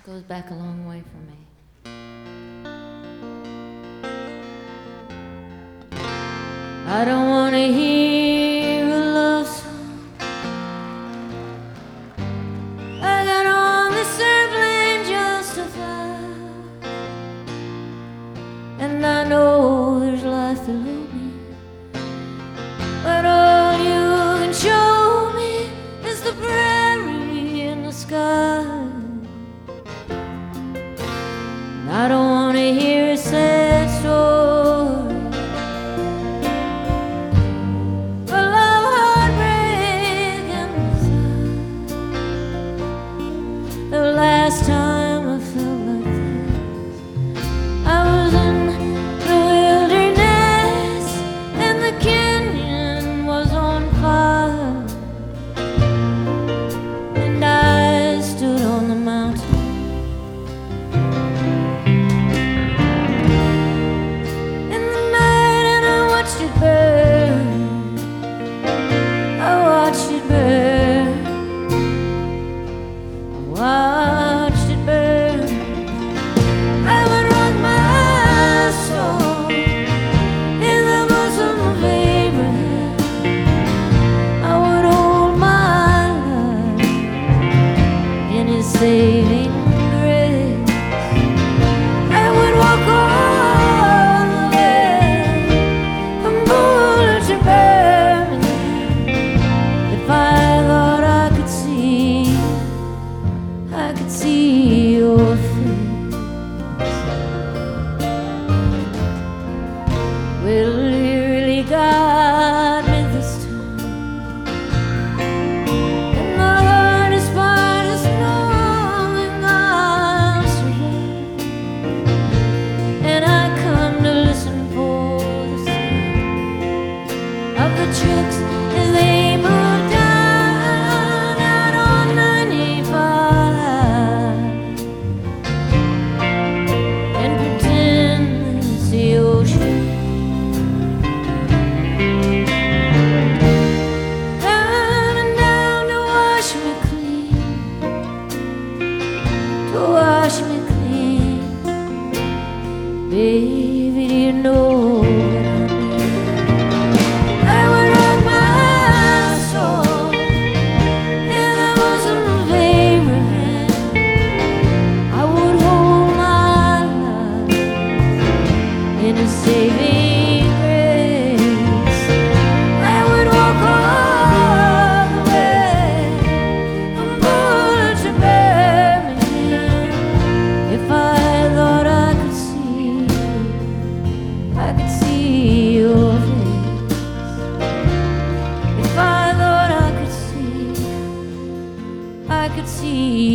goes back a long way for me. I don't want to hear a love song. I got on this airplane just to fly, and I know there's life below me, but all you can show me is the prairie in the sky. And I don't want to hear a sad story, last time I felt like this, I was in the wilderness and the canyon was on fire, and I stood on the mountain in the night and I watched it burn. I watched it burn. Watched it burn. I would rock my soul in the bosom of Abraham. I would hold my life in his saving grace. I would walk all the way from bullets to Birmingham if I thought I could see your face. Well, you really got me this time, and the hardest part is knowing I'll survive. And I come to listen for the sound of the trucks as they move down out on 95. Wash me clean, baby, do you know what I mean? I would rock my soul in the bosom of Abraham. I would hold my life in a saving grace. I would walk all the way from Bullard to Birmingham if I thought I could see your face. If I thought I could see